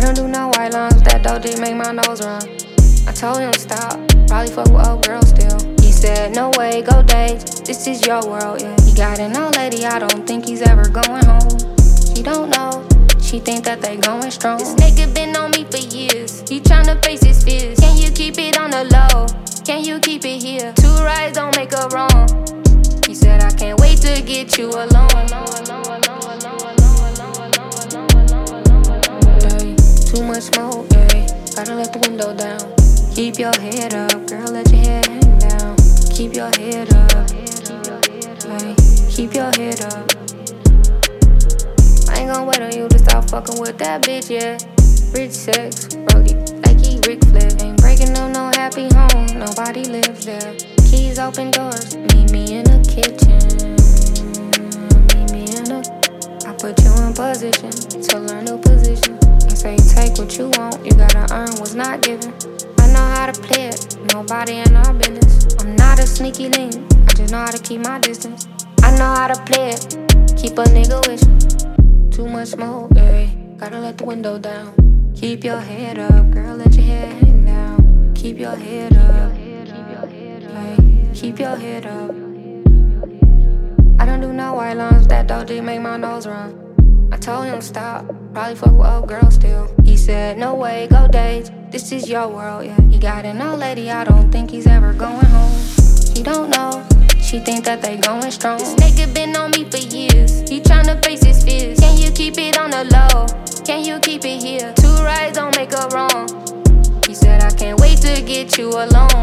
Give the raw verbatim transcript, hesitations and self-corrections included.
don't do no white lines, that dope dick make my nose run. I told him stop, probably fuck with old girls still. He said, no way, go dates, this is your world, yeah. He got an old lady, I don't think he's ever going home. She don't know, she think that they going strong. This nigga been on me for years, he tryna face his fears. Can you keep it on the low? Can you keep it here? Two rights don't make a wrong. He said, I can't wait to get you alone. Hey, too much smoke, hey, gotta let the window down. Keep your head up, girl, let your head hang down. Keep your head up, hey, keep your head up. I ain't gon' wait on you to stop fucking with that bitch, yeah. Rich sex, rollie, like he Rick Flair. Ain't breaking up no happy home, nobody lives there. Keys open doors, meet me in the kitchen. Meet me in the, I put you in position to learn the position. And say take what you want, you gotta earn what's not given. I know how to play it, nobody in our business. I'm not a sneaky link, I just know how to keep my distance. I know how to play it, keep a nigga wishing. Too much smoke, yeah, gotta let the window down. Keep your head up, girl, let your head hang down. Keep your head up, hey, keep your head up. I don't do no white lines, that dope dick make my nose run. I told him stop, probably fuck with old girls still. He said, no way, go dates, this is your world, yeah. He got an old lady, I don't think he's ever going home. She don't know, she think that they going strong. This nigga been on me for years, he tryna face his fears. Can you keep it on the low? Can you keep it here? Two rights don't make a wrong. He said, I can't wait to get you alone.